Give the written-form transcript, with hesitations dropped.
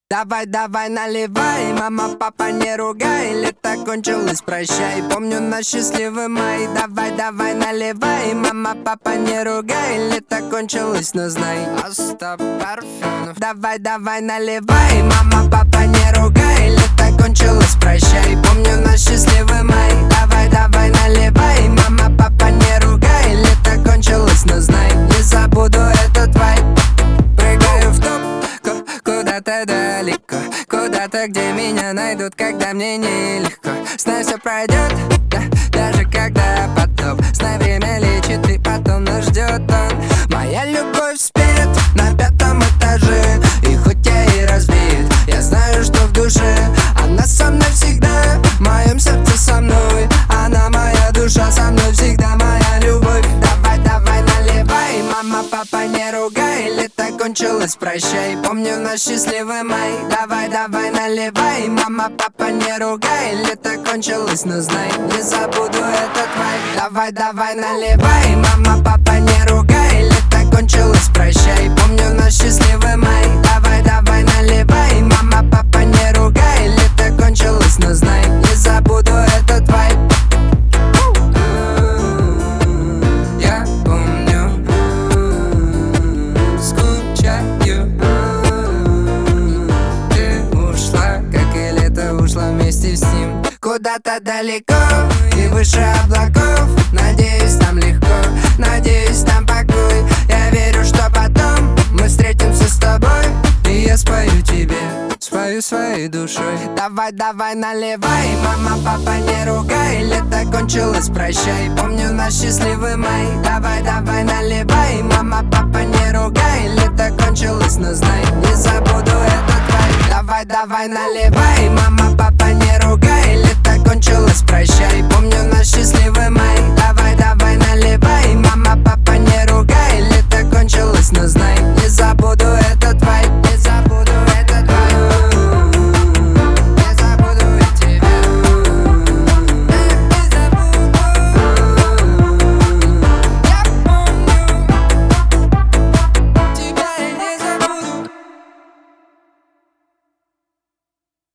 Давай, давай, наливай, мама, папа, не ругай, лето кончилось, прощай, помню наш счастливый май. Давай, давай, наливай, мама, папа, не ругай, лето кончилось, но знай, Остап Парфенов. Давай, давай, наливай, мама, папа, не ругай, лето кончилось, прощай, помню наш счастливый май. Давай, давай, наливай, мама, папа, не ругай, лето кончилось, но знай, не забуду этот вайб. Прыгаю в топ, куда-то далеко, куда-то, где меня найдут, когда мне нелегко. Знай, все пройдет, да, даже когда потоп. Знай, время лечит, и потом нас ждет он. Моя любовь спит на 5-м этаже, и хоть я и разбит, я знаю, что в душе она со мной всегда. В моем сердце со мной, она моя душа, со мной всегда моя любовь. Давай, давай, наливай, мама, папа, не ругай, лето кончилось, прощай, помню наш счастливый май. Давай, давай, наливай, мама, папа, не ругай, лето кончилось, но знай, не забуду этот вайб. Давай, давай, наливай, мама, папа, не ругай, лето кончилось, прощай, помню наш счастливый май. Давай, давай, наливай, мама, папа, не ругай, лето кончилось, но знай, не забуду этот вайб. Я помню, скучаю. Ты ушла, как и лето ушла вместе с ним. Куда-то далеко и выше облаков. Надеюсь, там легко, надеюсь, там покой. Я верю, что потом мы встретимся с тобой, и я спою тебе, спою своей душой. Давай, давай, наливай, мама, папа, не ругай, лето кончилось, прощай, помню наш счастливый май. Давай, давай, наливай, мама, папа, не ругай, лето кончилось, но знай, не забуду этот вайб. Давай, давай, наливай, мама, папа, не ругай, лето кончилось, прощай, помню наш счастливый май.